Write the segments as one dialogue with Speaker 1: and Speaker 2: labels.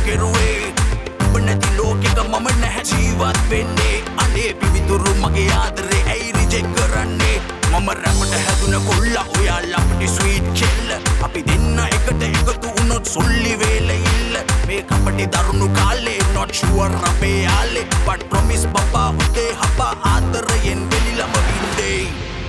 Speaker 1: කෙරුවේ ඔබ නැති ලෝකෙක මම නැහැ ජීවත් වෙන්නේ අනේ පිවිතුරු මගේ ආදරේ ඇයි රිජෙක්ට් කරන්නේ මම රැපට හැදුන කොල්ලා ඔයා ලපටි ස්වීට් කෙල්ල අපි දෙන්න එකට එකතු වුණොත් සොල්ලි වේලෙilla මේ කපටි දරුණු කාලේ not sure අපේ යාලේ but promise පපා උදේ හපා ආදරයෙන් වෙලිලම වින්දේ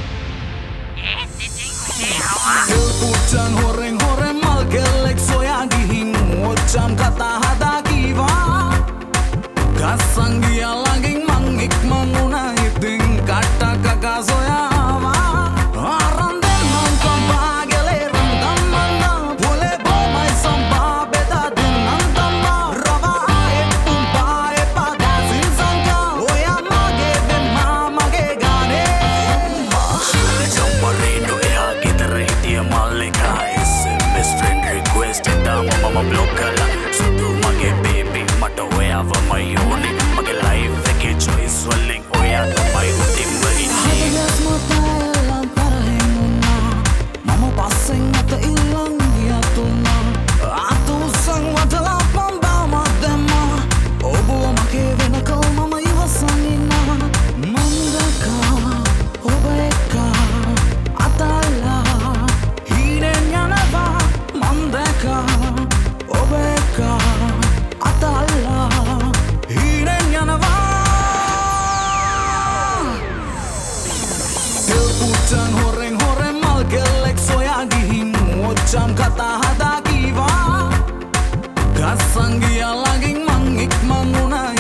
Speaker 1: පුච්චන් හොරෙන් හොරෙන් මල් කෙල්ලෙක් සොයා ගිහින් ඔච්චම් කතා හදා කීවා ගස්සන් ගියා ළඟින් මං ඉක්මන් වුණා ඉතින් කට්ට කකා සොයාවා ආරන් දෙන්නම් කම්බා ගෙලේ රන්දම්මන්න පොලේ බොමයි සම්බා බෙදා දෙන්නම් තම්බා රවා ආයෙත් පුම්පා එපා ගාසින් සංකා ඔයා මගේ වෙම්මා මගේ ගානේ ජම්පරේනෝ එයා ගෙදර හිටිය මල්ලිකා SMS friend request එදා මම බ්ලොක් කළා සුදු මගේ බේබි මට ඔයාවම යෝනේ මගේ ලයිෆ් එකේ choice වලින් ඔයා තමයි උඩින්ම ඉන්නේ මම පස්සෙන් අත ඉල්ලන් ගියා තුනා අතුසන් වටලා පම්බා මැදම ඔබ මගේ වෙනකල් මම ඉවසන් ඉන්නා මම දැක්කා ඔබ එක්ක අතල්ලා හීනෙන් යනවා මම දැක්කා ඔබ එක්ක අතල්ලා හීනෙන් යනවා පුච්චන් හොරෙන් හොරෙන් මල් කෙල්ලෙක් සොයා ගිහින් ඔච්චම් කතා හදා කීවා ගස්සන් ගියා ළඟින් මං ඉක්මන් වුණා